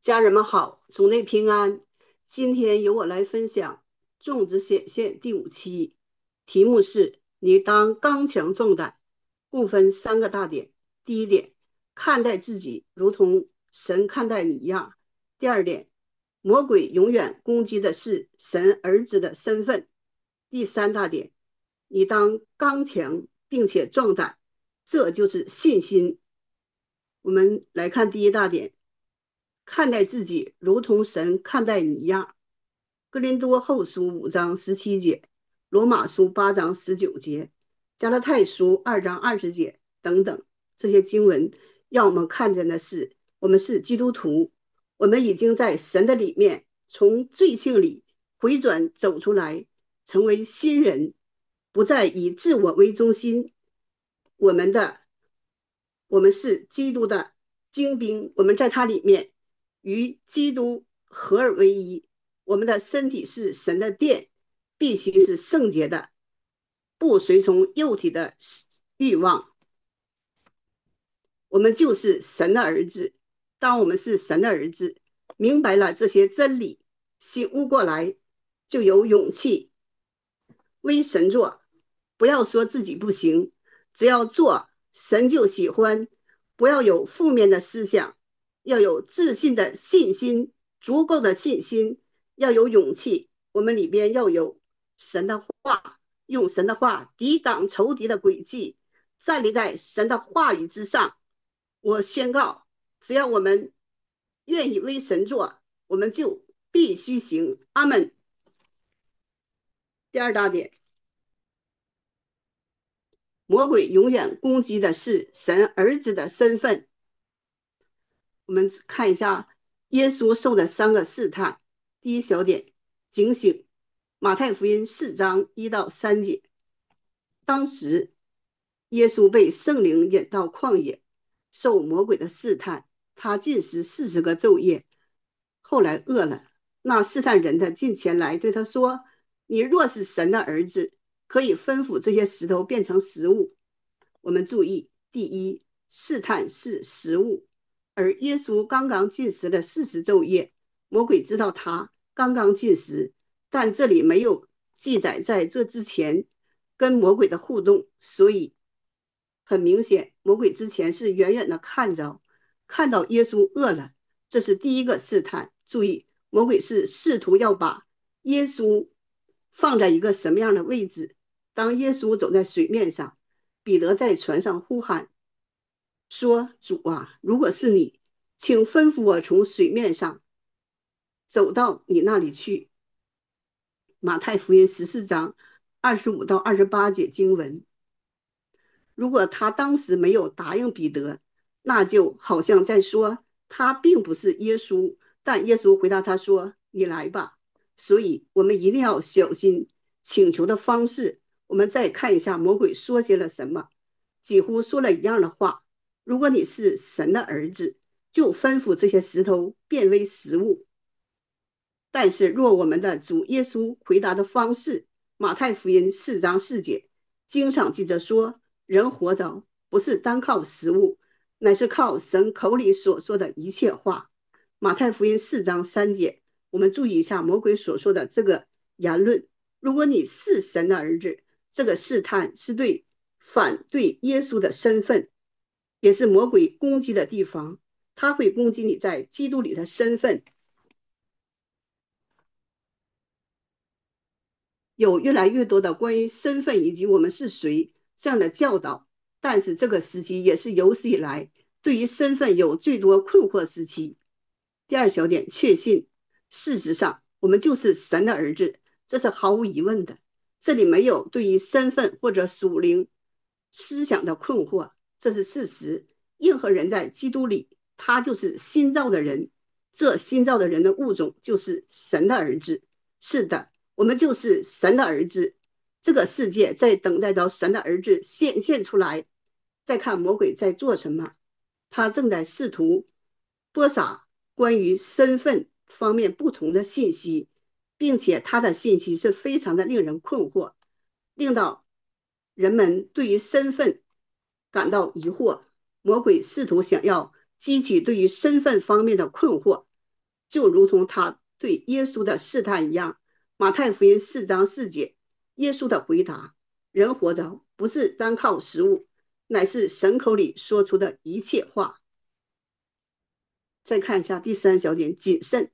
家人们好，主内平安。今天由我来分享种子显现第5期，题目是你当刚强壮胆，共分3个大点。第一点，看待自己如同神看待你一样。第二点，魔鬼永远攻击的是神儿子的身份。第三大点，你当刚强并且壮胆，这就是信心。我们来看第一大点，看待自己如同神看待你一样。哥林多后书5章17节，罗马书8章19节，加拉太书2章20节等等，这些经文让我们看见的是，我们是基督徒，我们已经在神的里面从罪性里回转走出来，成为新人，不再以自我为中心。我们是基督的精兵，我们在他里面与基督合而为一。我们的身体是神的殿，必须是圣洁的，不随从肉体的欲望。我们就是神的儿子。当我们是神的儿子，明白了这些真理，醒悟过来，就有勇气为神做。不要说自己不行，只要做，神就喜欢。不要有负面的思想，要有自信的信心，足够的信心，要有勇气。我们里边要有神的话，用神的话抵挡仇敌的诡计，站立在神的话语之上。我宣告，只要我们愿意为神做，我们就必须行。阿门。第二大点，魔鬼永远攻击的是神儿子的身份。我们看一下耶稣受的3个试探。第一小点，警醒。马太福音4章1到3节，当时耶稣被圣灵引到旷野，受魔鬼的试探。他禁食40个昼夜，后来饿了。那试探人的近前来对他说：你若是神的儿子，可以吩咐这些石头变成食物。我们注意，第一，试探是食物，而耶稣刚刚禁食了40昼夜，魔鬼知道他刚刚禁食，但这里没有记载在这之前跟魔鬼的互动，所以很明显，魔鬼之前是远远的看到耶稣饿了，这是第一个试探。注意，魔鬼是试图要把耶稣放在一个什么样的位置。当耶稣走在水面上，彼得在船上呼喊说：主啊，如果是你，请吩咐我从水面上走到你那里去。马太福音14章25到28节经文。如果他当时没有答应彼得，那就好像在说他并不是耶稣，但耶稣回答他说：你来吧。所以我们一定要小心请求的方式。我们再看一下魔鬼说些了什么，几乎说了一样的话。如果你是神的儿子，就吩咐这些石头变为食物。但是若我们的主耶稣回答的方式，马太福音4章4节经上记着说，人活着不是单靠食物，乃是靠神口里所说的一切话。马太福音4章3节，我们注意一下魔鬼所说的这个言论。如果你是神的儿子，这个试探是对反对耶稣的身份，也是魔鬼攻击的地方。他会攻击你在基督里的身份。有越来越多的关于身份以及我们是谁这样的教导，但是这个时期也是有史以来对于身份有最多困惑时期。第二小点，确信。事实上，我们就是神的儿子，这是毫无疑问的。这里没有对于身份或者属灵思想的困惑，这是事实。任何人在基督里，他就是新造的人，这新造的人的物种就是神的儿子。是的，我们就是神的儿子。这个世界在等待着神的儿子显现出来。再看魔鬼在做什么，他正在试图播撒关于身份方面不同的信息，并且他的信息是非常的令人困惑，令到人们对于身份感到疑惑。魔鬼试图想要激起对于身份方面的困惑， 就如同他对耶稣的试探一样。马太福音4章4节，耶稣的回答：人活着不是单靠食物，乃是神口里说出的一切话。再看一下第3小点，谨慎，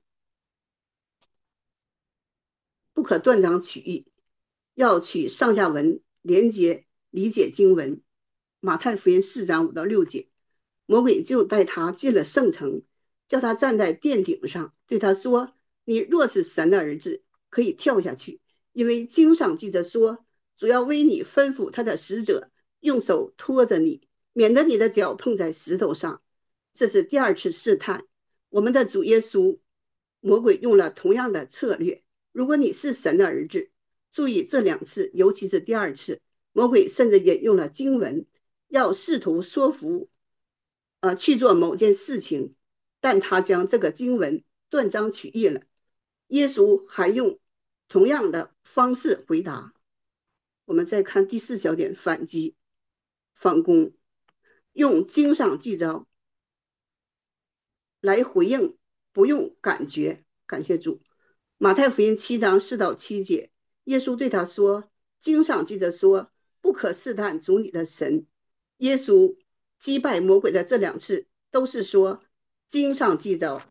不可断章取义，要取上下文连接理解经文。马太福音4章5到6节，魔鬼就带他进了圣城，叫他站在殿顶上，对他说：你若是神的儿子，可以跳下去，因为经上记着说，主要为你吩咐他的使者，用手托着你，免得你的脚碰在石头上。这是第2次试探。我们的主耶稣，魔鬼用了同样的策略。如果你是神的儿子，注意这2次，尤其是第2次，魔鬼甚至引用了经文，要试图说服去做某件事情，但他将这个经文断章取义了。耶稣还用同样的方式回答。我们再看第4小点，反击反攻，用经上记着来回应，不用感觉。感谢主。马太福音7章4到7节，耶稣对他说：经上记着说，不可试探主你的神。耶稣击败魔鬼的这2次都是说经上记着。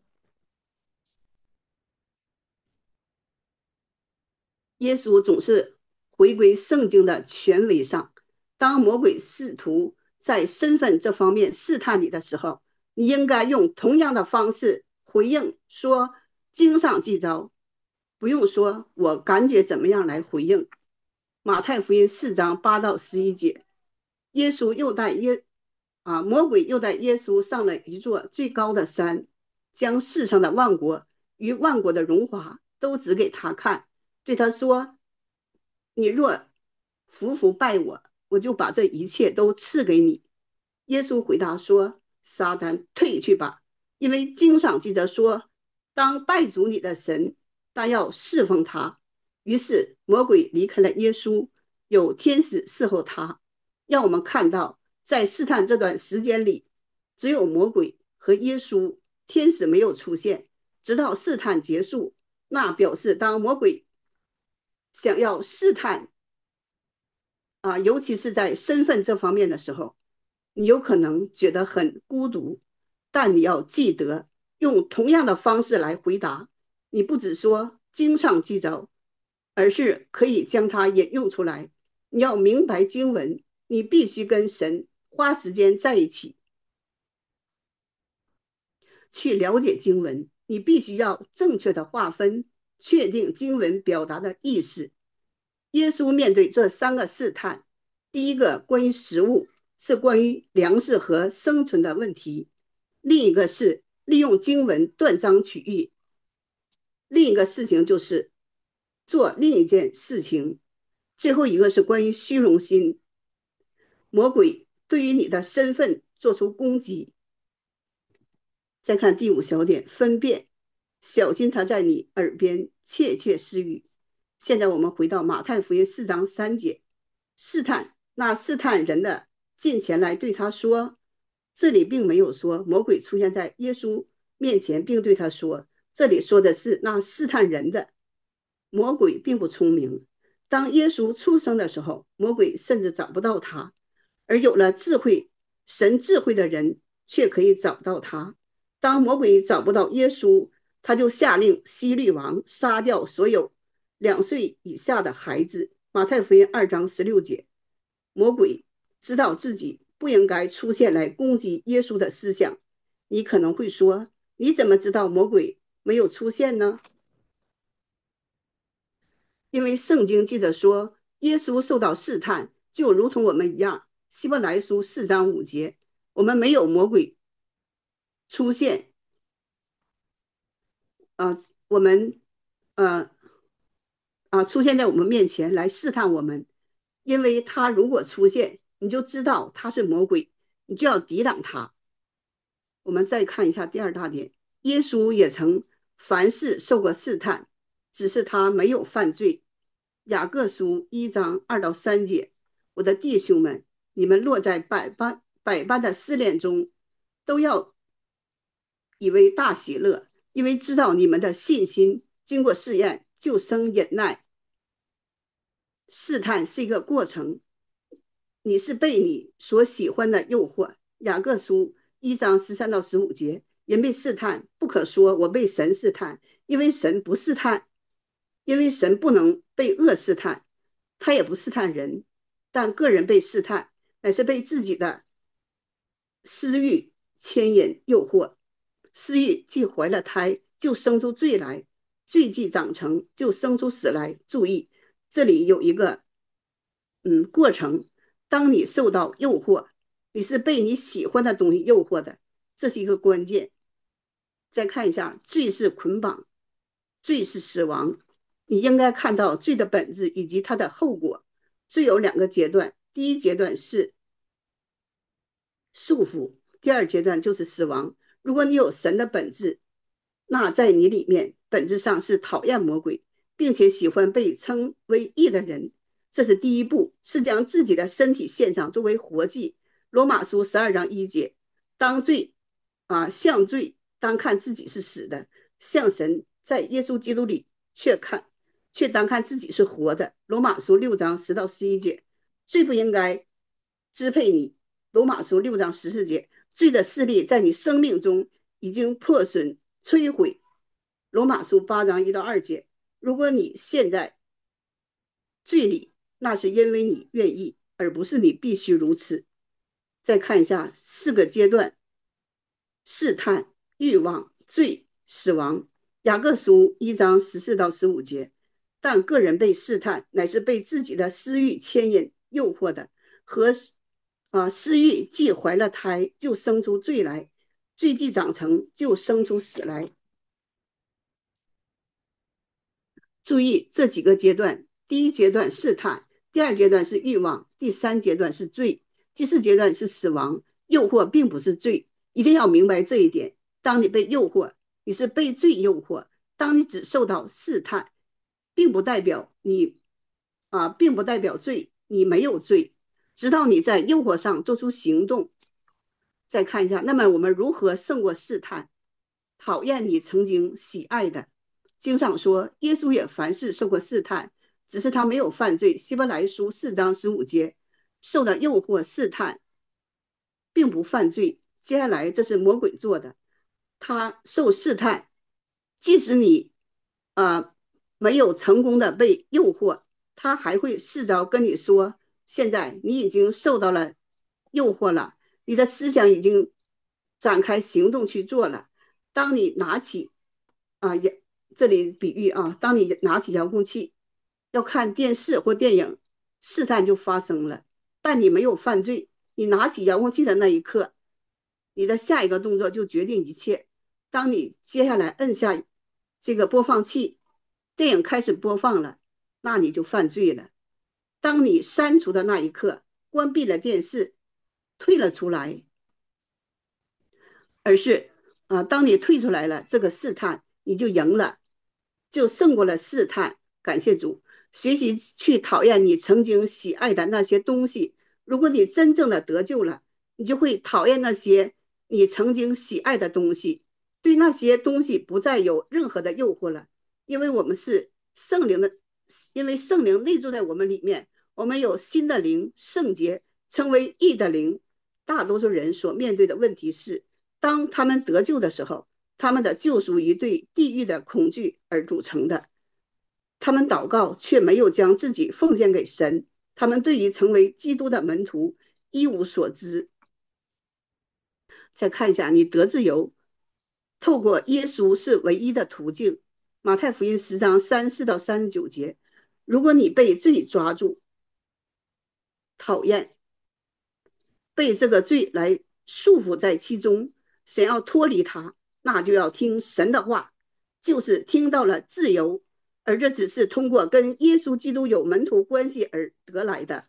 耶稣总是回归圣经的权威上。当魔鬼试图在身份这方面试探你的时候，你应该用同样的方式回应，说经上记着，不用说我感觉怎么样来回应。马太福音4章8到11节，耶稣又带魔鬼又带耶稣上了一座最高的山，将世上的万国与万国的荣华都指给他看，对他说：你若服服拜我，我就把这一切都赐给你。耶稣回答说：撒旦，退去吧，因为经上记着说，当拜主你的神，但要侍奉他。于是魔鬼离开了耶稣，有天使侍候他。让我们看到，在试探这段时间里，只有魔鬼和耶稣，天使没有出现，直到试探结束。那表示当魔鬼想要试探尤其是在身份这方面的时候，你有可能觉得很孤独，但你要记得用同样的方式来回答。你不只说经上记着，而是可以将它引用出来。你要明白经文，你必须跟神花时间在一起，去了解经文。你必须要正确的划分，确定经文表达的意思。耶稣面对这3个试探，第一个关于食物，是关于粮食和生存的问题；另一个是利用经文断章取义；另一个事情就是做另一件事情；最后一个是关于虚荣心。魔鬼对于你的身份做出攻击。再看第5小点，分辨，小心他在你耳边窃窃私语。现在我们回到马太福音4章3节，试探，那试探人的近前来对他说，这里并没有说魔鬼出现在耶稣面前并对他说，这里说的是那试探人的。魔鬼并不聪明，当耶稣出生的时候，魔鬼甚至找不到他，而有了智慧，神智慧的人却可以找到他。当魔鬼找不到耶稣，他就下令希律王杀掉所有2岁以下的孩子。马太福音2章16节，魔鬼知道自己不应该出现来攻击耶稣的思想。你可能会说，你怎么知道魔鬼没有出现呢？因为圣经记着说，耶稣受到试探，就如同我们一样。希伯来书4章5节，我们没有魔鬼出现，我们出现在我们面前来试探我们，因为他如果出现，你就知道他是魔鬼，你就要抵挡他。我们再看一下第2大点，耶稣也曾凡事受过试探，只是他没有犯罪。雅各书1章2到3节，我的弟兄们，你们落在百般的试炼中，都要以为大喜乐， 因为知道你们的信心经过试验就生忍耐。试探是一个过程，你是被你所喜欢的诱惑。雅各书1章13到15节，人被试探，不可说我被神试探，因为神不试探，因为神不能被恶试探，他也不试探人，但个人被试探，乃是被自己的私欲牵引诱惑。私欲既怀了胎，就生出罪来；罪既长成，就生出死来。注意，这里有一个过程。当你受到诱惑，你是被你喜欢的东西诱惑的，这是一个关键。再看一下，罪是捆绑，罪是死亡。你应该看到罪的本质以及它的后果。罪有2个阶段，第一阶段是束缚，第二阶段就是死亡。如果你有神的本质，那在你里面本质上是讨厌魔鬼，并且喜欢被称为义的人。这是第一步，是将自己的身体献上作为活祭。罗马书12章1节，当罪向罪当看自己是死的，向神在耶稣基督里却当看自己是活的。罗马书6章10到11节，罪不应该支配你。罗马书6章14节，罪的势力在你生命中已经破损摧毁。罗马书8章1到2节，如果你现在罪里，那是因为你愿意，而不是你必须如此。再看一下4个阶段：试探、欲望、罪、死亡。雅各书1章14到15节，但个人被试探，乃是被自己的私欲牵引诱惑的，和私欲既怀了胎，就生出罪来；罪既长成，就生出死来。注意这几个阶段：第一阶段试探，第二阶段是欲望，第三阶段是罪，第四阶段是死亡。诱惑并不是罪，一定要明白这一点。当你被诱惑，你是被罪诱惑；当你只受到试探，并不代表罪，你没有罪，直到你在诱惑上做出行动。再看一下，那么我们如何胜过试探？讨厌你曾经喜爱的。经上说，耶稣也凡事受过试探，只是他没有犯罪。希伯来书4章15节，受到诱惑试探，并不犯罪。接下来这是魔鬼做的，他受试探，即使你没有成功的被诱惑，他还会试着跟你说，现在你已经受到了诱惑了，你的思想已经展开行动去做了。当你拿起这里比喻当你拿起遥控器要看电视或电影，试探就发生了，但你没有犯罪。你拿起遥控器的那一刻，你的下一个动作就决定一切。当你接下来摁下这个播放器，电影开始播放了，那你就犯罪了。当你删除的那一刻，关闭了电视，退了出来，而是当你退出来了，这个试探你就赢了，就胜过了试探。感谢主，学习去讨厌你曾经喜爱的那些东西。如果你真正的得救了，你就会讨厌那些你曾经喜爱的东西，对那些东西不再有任何的诱惑了。因为我们是圣灵的，因为圣灵内住在我们里面，我们有新的灵，圣洁，成为义的灵。大多数人所面对的问题是，当他们得救的时候，他们的救赎以对地狱的恐惧而组成的。他们祷告却没有将自己奉献给神，他们对于成为基督的门徒一无所知。再看一下，你得自由，透过耶稣是唯一的途径。马太福音10章34到39节，如果你被罪抓住，讨厌，被这个罪来束缚在其中，想要脱离它，那就要听神的话，就是听到了自由，而这只是通过跟耶稣基督有门徒关系而得来的。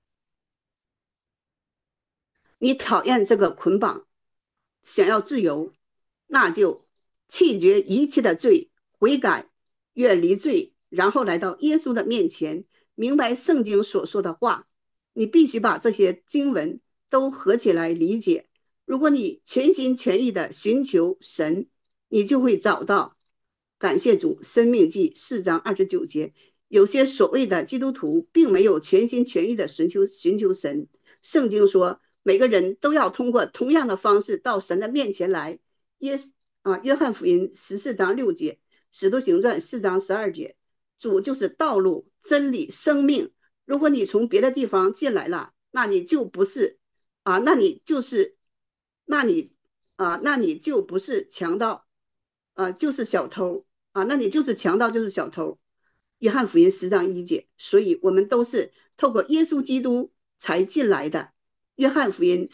你讨厌这个捆绑，想要自由，那就弃绝一切的罪，悔改，远离罪，然后来到耶稣的面前，明白圣经所说的话。你必须把这些经文都合起来理解。如果你全心全意的寻求神， 你就会找到。感谢主，《生命记》4章29节，有些所谓的基督徒并没有全心全意的寻求神。圣经说，每个人都要通过同样的方式到神的面前来。约翰福音14章6节，使徒行传4章12节，主就是道路、真理、生命。如果你从别的地方进来了，那你就不是那你就是那你就不是强盗就是小偷那你就是强盗，就是小偷。约翰福音10章1节，所以我们都是透过耶稣基督才进来的。约翰福音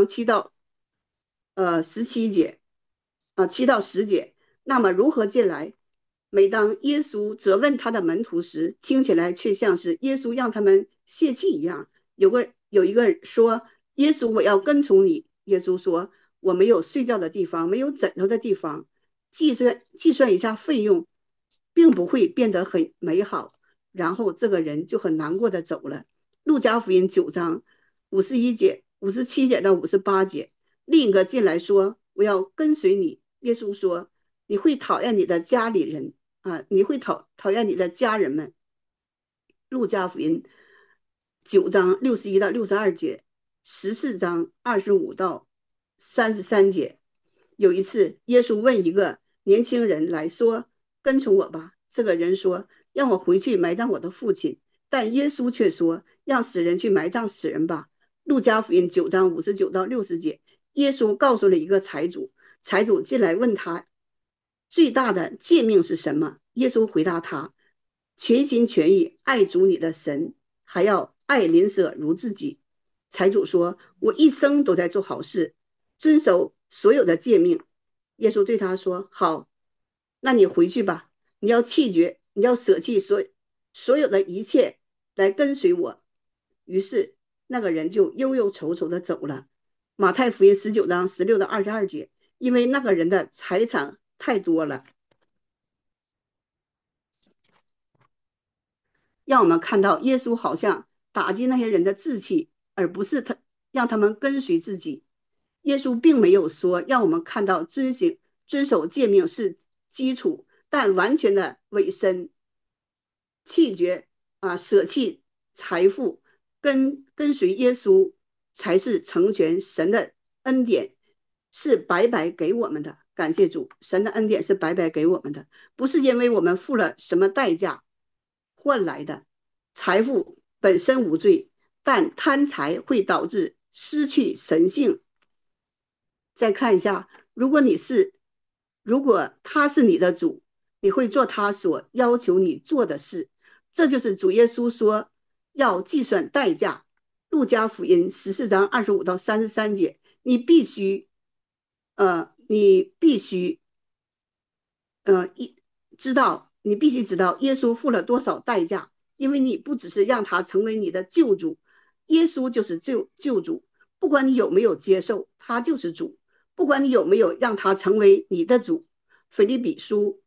10章7到17节7到10节。那么如何进来？每当耶稣责问他的门徒时，听起来却像是耶稣让他们泄气一样。有一个人说：耶稣，我要跟从你。耶稣说：我没有睡觉的地方，没有枕头的地方。计算一下费用，并不会变得很美好。然后这个人就很难过的走了。路加福音9章51节、57节到58节。另一个进来说：我要跟随你。耶稣说：你会讨厌你的家里人你会讨厌你的家人们。路加福音9章61到62节，14章25到33节。有一次，耶稣问一个年轻人来说：跟从我吧。这个人说：让我回去埋葬我的父亲。但耶稣却说：让死人去埋葬死人吧。路加福音9章59到60节，耶稣告诉了一个财主，财主进来问他最大的诫命是什么？耶稣回答他：全心全意爱主你的神，还要爱邻舍如自己。财主说：我一生都在做好事，遵守所有的诫命。耶稣对他说：好，那你回去吧，你要弃绝，你要舍弃所有的一切来跟随我。于是那个人就忧忧愁愁的走了。马太福音19章16到22节，因为那个人的财产太多了。让我们看到耶稣好像打击那些人的志气，而不是让他们跟随自己。耶稣并没有说让我们看到遵守诫命是基础，但完全的委身弃绝舍弃财富，跟随耶稣才是成全神的恩典，是白白给我们的。感谢主，神的恩典是白白给我们的，不是因为我们付了什么代价换来的。财富本身无罪，但贪财会导致失去神性。再看一下，如果他是你的主，你会做他所要求你做的事。这就是主耶稣说要计算代价。路加福音14章25到33节，你必须你必须知道耶稣付了多少代价，因为你不只是让他成为你的救主，耶稣就是救主。不管你有没有接受，他就是主。不管你有没有让他成为你的主。腓立比书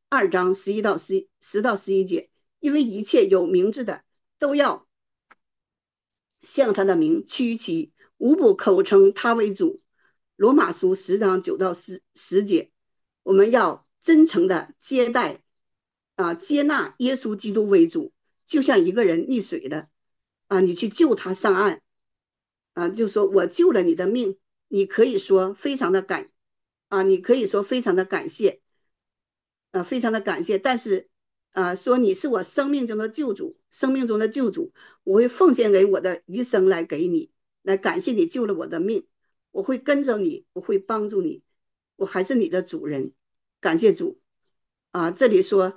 2章10到11节，因为一切有名字的都要向他的名屈膝，无不口称他为主。罗马书10章9到10节，我们要真诚的接纳耶稣基督为主，就像一个人溺水了你去救他上岸就说我救了你的命，你可以说非常的你可以说非常的感谢非常的感谢，但是说你是我生命中的救主，我会奉献给我的余生来给你，来感谢你救了我的命，我会跟着你，我会帮助你，我还是你的主人。感谢主这里说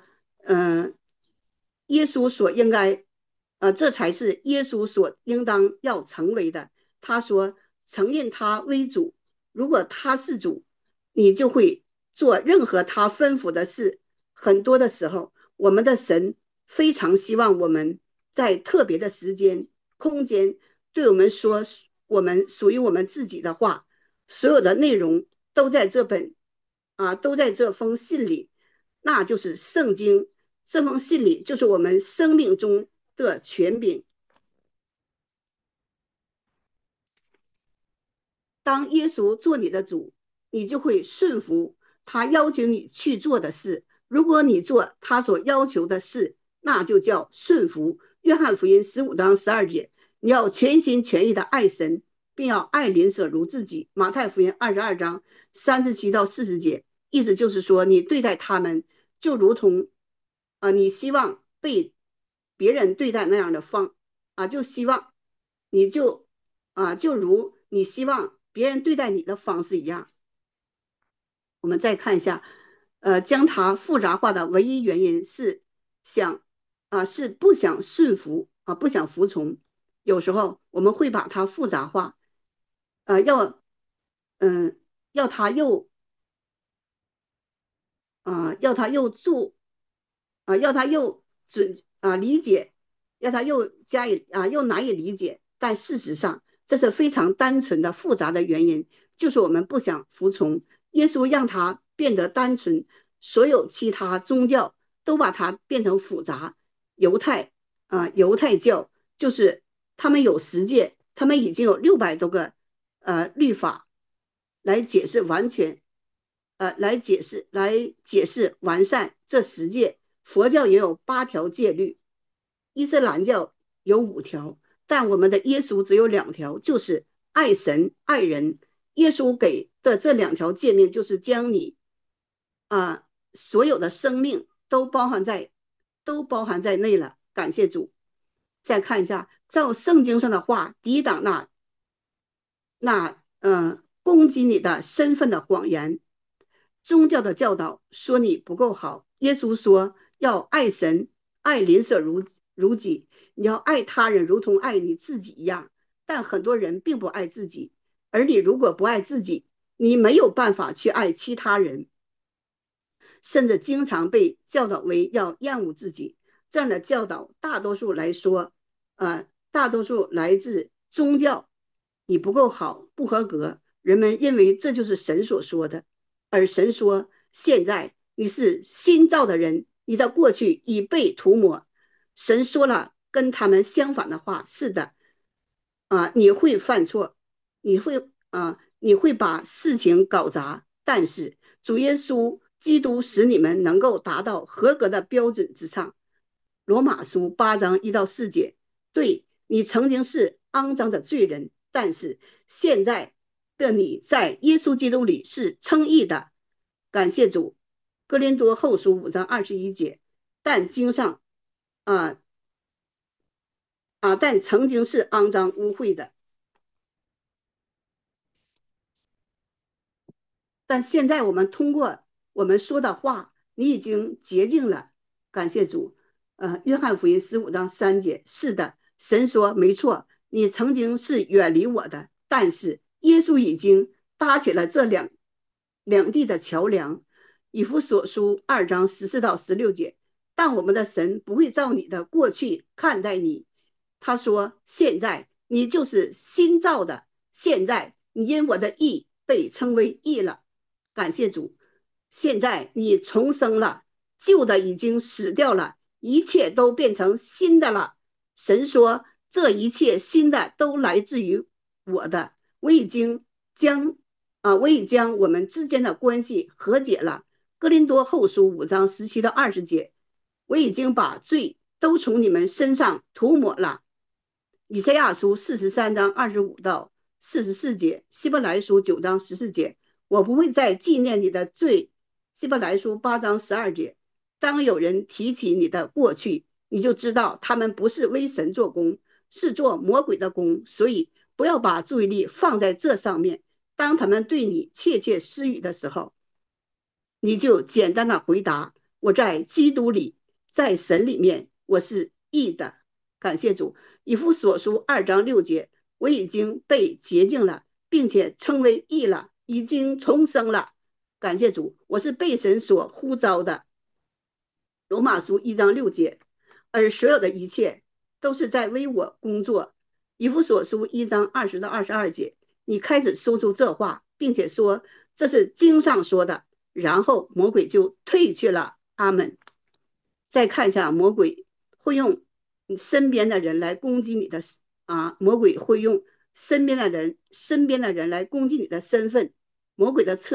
耶稣所应该这才是耶稣所应当要成为的。他说承认他为主，如果他是主，你就会做任何他吩咐的事。很多的时候，我们的神非常希望我们在特别的时间空间对我们说我们属于我们自己的话。所有的内容都在都在这封信里，那就是圣经。这封信里就是我们生命中的权柄。当耶稣做你的主，你就会顺服他要求你去做的事。如果你做他所要求的事，那就叫顺服。约翰福音15章12节，你要全心全意的爱神，并要爱邻舍如自己。马太福音22章37到40节，意思就是说，你对待他们就如同你希望被别人对待那样的就希望你就如你希望别人对待你的方式一样。我们再看一下，将它复杂化的唯一原因是是不想顺服不想服从。有时候我们会把它复杂化，要要他又要他又做要他又理解，要他又又难以理解。但事实上，这是非常单纯的复杂的原因，就是我们不想服从。耶稣让他变得单纯，所有其他宗教都把它变成复杂。犹太教就是他们有十诫，他们已经有600多个律法来解释完全来解释完善这十诫。佛教也有8条戒律，伊斯兰教有5条，但我们的耶稣只有2条，就是爱神爱人。耶稣给的这2条诫命，就是将你所有的生命都包含在内了。感谢主。再看一下，照圣经上的话，抵挡攻击你的身份的谎言。宗教的教导说你不够好，耶稣说要爱神爱邻舍如己，你要爱他人如同爱你自己一样。但很多人并不爱自己，而你如果不爱自己，你没有办法去爱其他人，甚至经常被教导为要厌恶自己。这样的教导大多数来自宗教。你不够好，不合格，人们认为这就是神所说的。而神说，现在你是新造的人，你的过去已被涂抹。神说了跟他们相反的话。是的你会犯错，你会把事情搞砸，但是主耶稣基督使你们能够达到合格的标准之上。罗马书8章1到4节，对，你曾经是肮脏的罪人，但是现在的你在耶稣基督里是称义的。感谢主。哥林多后书5章21节，但经上但曾经是肮脏污秽的，但现在我们通过我们说的话，你已经洁净了。感谢主。约翰福音15章3节，是的，神说没错，你曾经是远离我的，但是耶稣已经搭起了这两地的桥梁。以弗所书2章14到16节，但我们的神不会照你的过去看待你。他说，现在你就是新造的，现在你因我的义被称为义了。感谢主，现在你重生了，旧的已经死掉了，一切都变成新的了。神说，这一切新的都来自于我的，我已将我们之间的关系和解了。哥林多后书5章17到20节，我已经把罪都从你们身上涂抹了。以赛亚书43章25到44节，希伯来书9章14节，我不会再纪念你的罪。希伯来书8章12节，当有人提起你的过去，你就知道他们不是为神做工，是做魔鬼的工，所以不要把注意力放在这上面。当他们对你窃窃私语的时候，你就简单的回答，我在基督里，在神里面，我是义的。感谢主。以弗所书2章6节，我已经被洁净了，并且称为义了，已经重生了。感谢主，我是被神所呼召的。罗马书1章6节，而所有的一切都是在为我工作。以弗所书1章20到22节，你开始说出这话，并且说这是经上说的，然后魔鬼就退去了。阿们。再看一下，魔鬼会用身边的人来攻击你的魔鬼会用身边的人来攻击你的身份。魔鬼的策略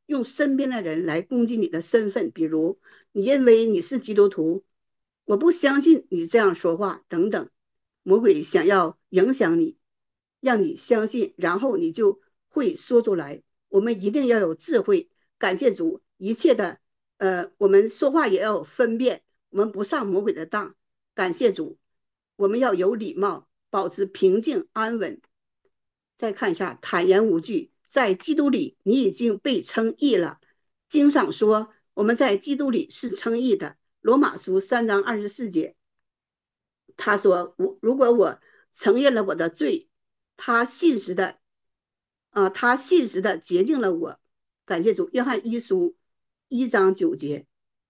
用身边的人来攻击你的身份，比如你认为你是基督徒，我不相信你这样说话等等。魔鬼想要影响你，让你相信，然后你就会说出来。我们一定要有智慧，感谢主，一切的我们说话也要有分辨，我们不上魔鬼的当。感谢主，我们要有礼貌，保持平静安稳。再看一下，坦然无惧，在基督里你已经被称义了。经上说，我们在基督里是称义的。罗马书3章24节，他说：如果我承认了我的罪，他信实的他信实的洁净了我。感谢主。约翰一书1章9节，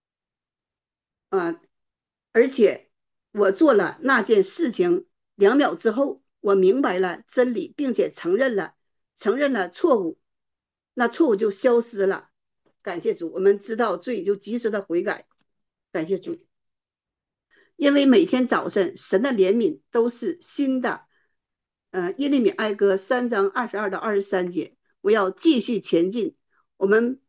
而且我做了那件事情2秒之后，我明白了真理，并且承认了错误，那错误就消失了。感谢主，我们知道罪就及时的悔改。感谢主，因为每天早晨神的怜悯都是新的。耶利米哀歌3章22到23节，我要继续前进，我们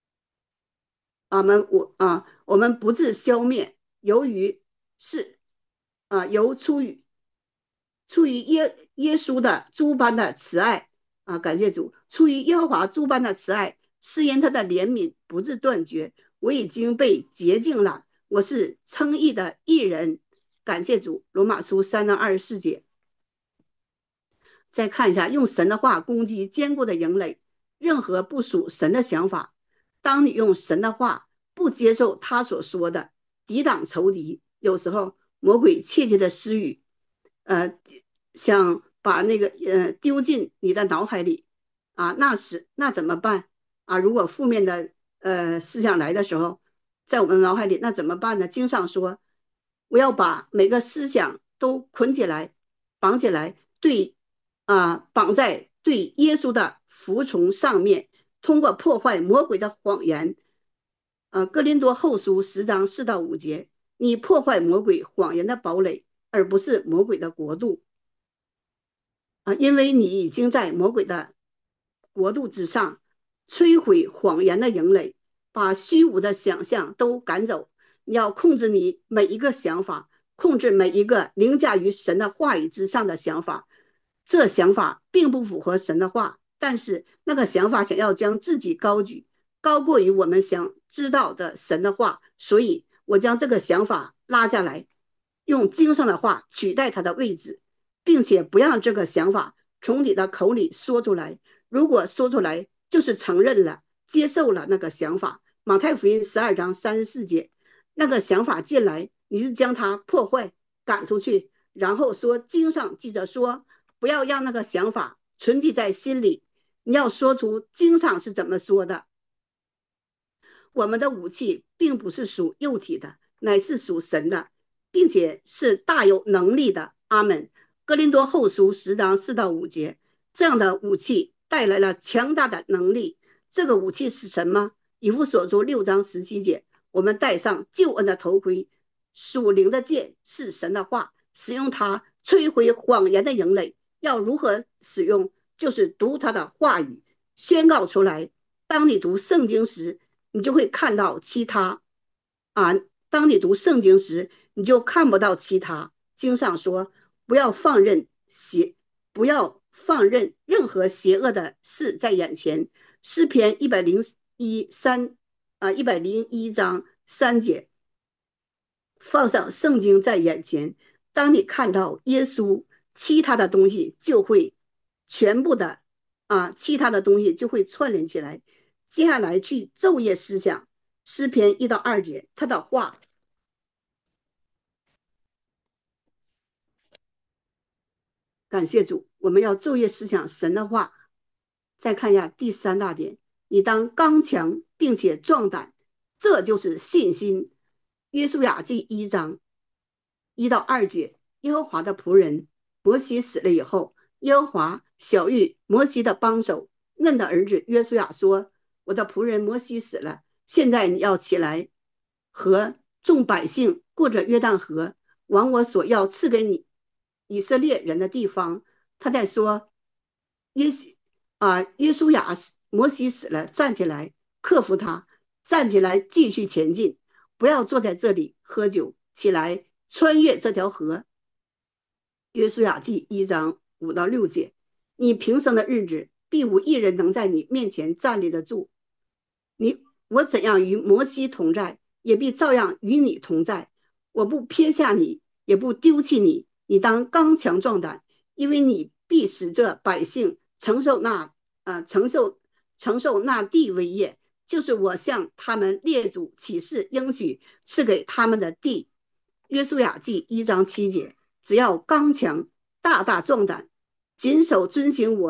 我们不致消灭，由于是由出于耶稣的诸般的慈爱感谢主，出于耶和华诸般的慈爱，是因他的怜悯不致断绝。我已经被洁净了，我是称义的义人。感谢主。罗马书3章24节。再看一下，用神的话攻击坚固的营垒，任何不属神的想法。当你用神的话不接受他所说的，抵挡仇敌，有时候魔鬼窃窃的私语，想把那个丢进你的脑海里那怎么办如果负面的思想来的时候，在我们脑海里，那怎么办呢？经上说，我要把每个思想都捆起来，绑起来，绑在对耶稣的服从上面，通过破坏魔鬼的谎言。哥林多后书10章4到5节，你破坏魔鬼谎言的堡垒，而不是魔鬼的国度因为你已经在魔鬼的国度之上，摧毁谎言的营垒，把虚无的想象都赶走。你要控制你每一个想法，控制每一个凌驾于神的话语之上的想法。这想法并不符合神的话，但是那个想法想要将自己高举，高过于我们想知道的神的话，所以我将这个想法拉下来，用经上的话取代它的位置，并且不让这个想法从你的口里说出来。如果说出来，就是承认了、接受了那个想法。马太福音12章34节，那个想法进来，你就将它破坏、赶出去，然后说经上记着说，不要让那个想法存记在心里，你要说出经上是怎么说的。我们的武器并不是属肉体的，乃是属神的，并且是大有能力的。阿们。哥林多后书10章4到5节，这样的武器带来了强大的能力。这个武器是什么？以弗所书6章17节，我们戴上救恩的头盔，属灵的剑是神的话，使用它摧毁谎言的营垒。要如何使用？就是读他的话语，宣告出来。当你读圣经时，你就会看到其他当你读圣经时，你就看不到其他。经上说，不要放任任何邪恶的事在眼前。诗篇101章3节，放上圣经在眼前。当你看到耶稣，其他的东西就会全部的其他的东西就会串联起来。接下来去昼夜思想诗篇1到2节，他的话。感谢主，我们要昼夜思想神的话。再看一下第3大点，你当刚强并且壮胆，这就是信心。约书亚记1章1到2节，耶和华的仆人摩西死了以后，耶和华晓谕摩西的帮手嫩的儿子约书亚说，我的仆人摩西死了，现在你要起来，和众百姓过着约旦河，往我所要赐给你以色列人的地方。他在说约书亚摩西死了，站起来， 克服它，站起来继续前进，不要坐在这里喝酒，起来穿越这条河。约书亚记1章5到6节，你平生的日子，必无一人能在你面前站立得住。我怎样与摩西同在，也必照样与你同在。我不撇下你，也不丢弃你。你当刚强壮胆，因为你必使这百姓承受那地为业，就是我向他们列祖起誓应许赐给他们的地。约书亚记1章7节，只要刚强，大大壮胆，谨守遵行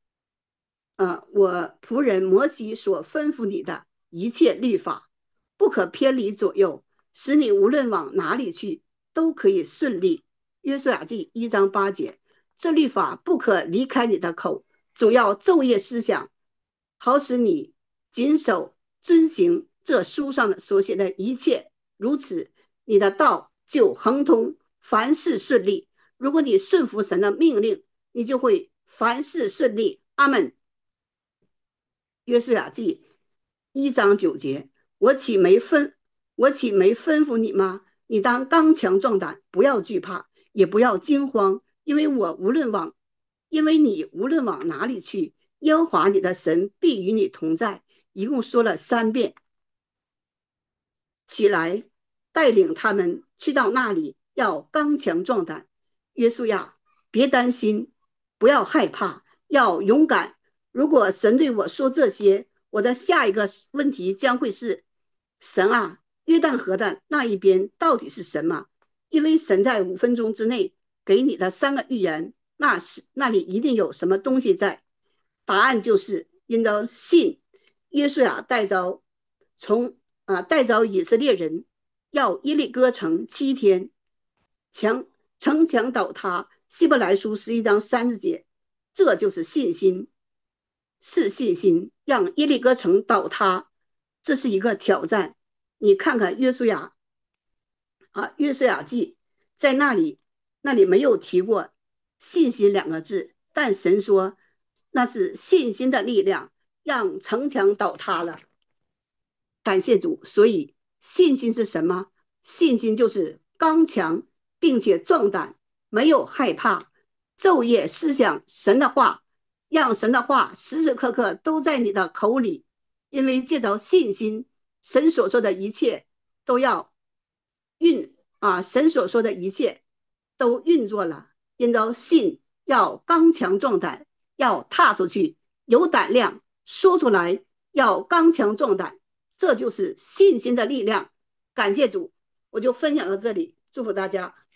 我仆人摩西所吩咐你的一切律法，不可偏离左右，使你无论往哪里去都可以顺利。约书亚记1章8节，这律法不可离开你的口，总要昼夜思想，好使你谨守遵行这书上的所写的一切，如此你的道就亨通，凡事顺利。如果你顺服神的命令，你就会凡事顺利。阿们。约书亚记1章9节，我岂没吩咐你吗？你当刚强壮胆，不要惧怕，也不要惊慌，因为你无论往哪里去，耶和华你的神必与你同在。一共说了3遍。起来，带领他们去到那里，要刚强壮胆。约书亚，别担心，不要害怕，要勇敢。如果神对我说这些，我的下一个问题将会是：神啊，约旦河的那一边到底是什么？因为神在5分钟之内给你的3个预言，那里一定有什么东西在。答案就是应当信。约书亚带着以色列人要耶利哥城7天，城墙倒塌。希伯来书11章30节，这就是信心，是信心让耶利哥城倒塌，这是一个挑战。你看看约书亚记，在那里没有提过信心2个字，但神说那是信心的力量让城墙倒塌了。感谢主。所以信心是什么？信心就是刚强并且壮胆，没有害怕，昼夜思想神的话，让神的话时时刻刻都在你的口里。因为借着信心，神所说的一切都运作了。因着信，要刚强壮胆，要踏出去，有胆量说出来，要刚强壮胆，这就是信心的力量。感谢主，我就分享到这里，祝福大家。